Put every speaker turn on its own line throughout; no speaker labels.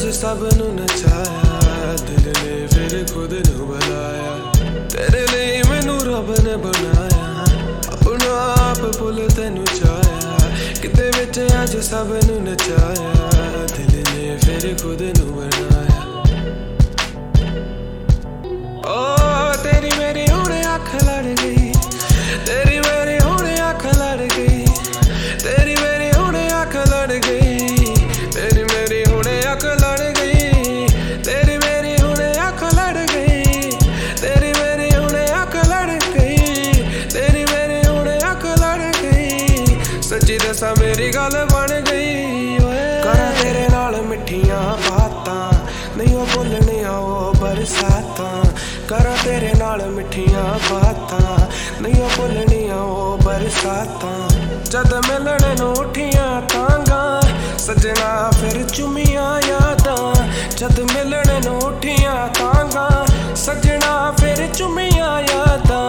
सब नू नचाया, दिल ने फिर खुद नू बुलाया। तेरे लिए मैनू रब ने बनाया, अपना आप भुल तेनू चाया। किते विच अज सब नू नचाया, दिल ने फिर खुद नू बनाया। ओ तेरी मेरी हुणे अख लड़ गई, तेरी मेरी हुणे अख लड़ गई, तेरी मेरी हुणे अख लड़ गई, तेरी मेरी हुणे अख लड़ गई, तेरी मेरी हुणे अख लड़ गई, तेरी मेरी हुणे अख लड़ गई, तेरी मेरी हुणे अख लड़ गई। सच्ची दसा मेरी गल बन गई। करा तेरे नाल मिठियां बातां, नहीं ओ बोलनियां ओ बरसातां। करा तेरे नाल मिठियां बातां, नहीं ओ बोलनियां ओ बरसातां। जद मिलने नू उठियां तांगा, सजना फिर चुमियां यादां। जद मिलने नू उठियां तांगा, सजना फिर चुमियां यादां।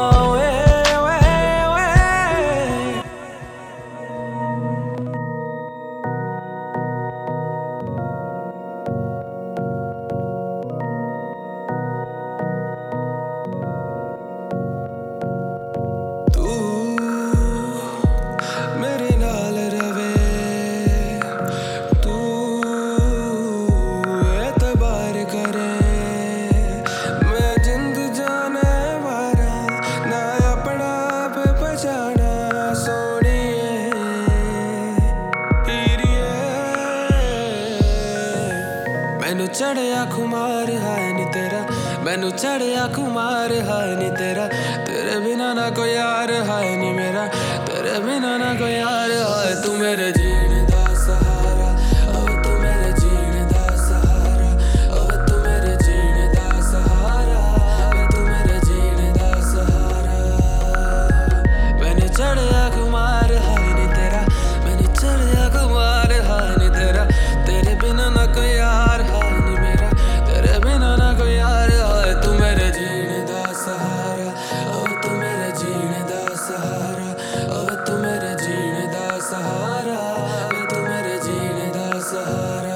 मैनू चढ़िया खुमार हाय नी तेरा, मैनू चढ़िया खुमार हाय नी तेरा। तेरे बिना ना कोई यार हाय नी मेरा, तेरे बिना ना कोई यार हाय। तू मेरे जीने दा सहारा, ओ तू मेरे जीने दा सहारा, ओ तू मेरे जीने दा सहारा, ओ तू मेरे जीने दा सहारा। मैनू चढ़िया खुमार हाय नी तेरा, मैनू चढ़िया खुमार हाय नी तेरा। तेरे बिना ना कोई यार हाय नी मेरा, तेरे बिना ना कोई यार हाय। तू मेरे जीने दा सहारा, ओ तू मेरे जीने दा सहारा, ओ तू मेरे जीने दा सहारा, ओ तू मेरे जीने दा सहारा।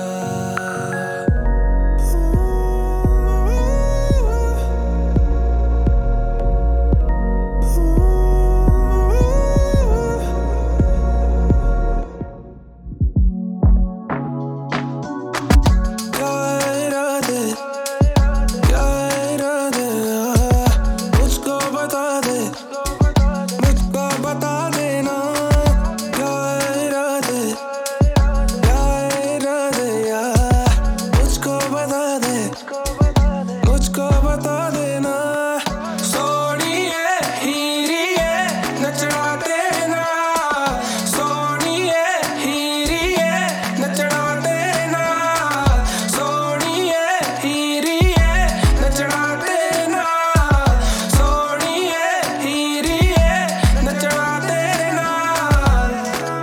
मुझको बता देना सोनिए हीरिए नचना तेरे नाल, सोनिए हीरिए नचना तेरे नाल, सोनिए हीरिए नचना तेरे नाल, सोनिए हीरिए नचना तेरे नाल।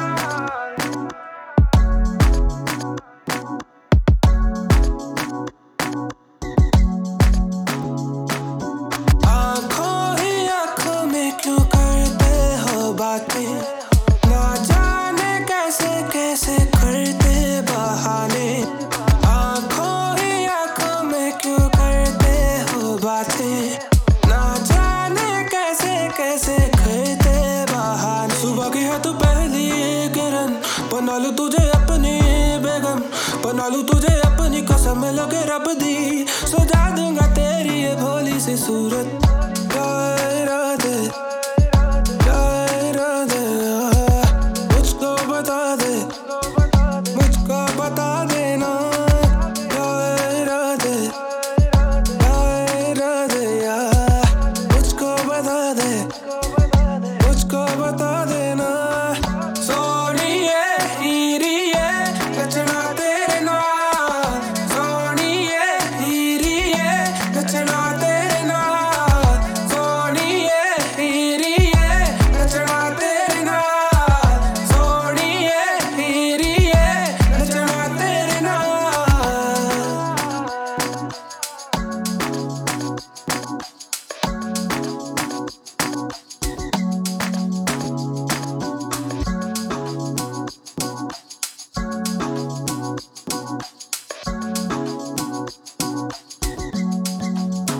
क्यों करते हो बातें, ना जाने कैसे कैसे करते बहाने। आँखों ही आँखों में क्यों करते हो बातें, ना जाने कैसे कैसे करते बहाने। सुबह की है तू पहली किरण, बना लूं तुझे अपनी बेगम, बना लूं तुझे अपनी कसम लगे रब दी। सजा दूंगा तेरी ये भोली सी सूरत।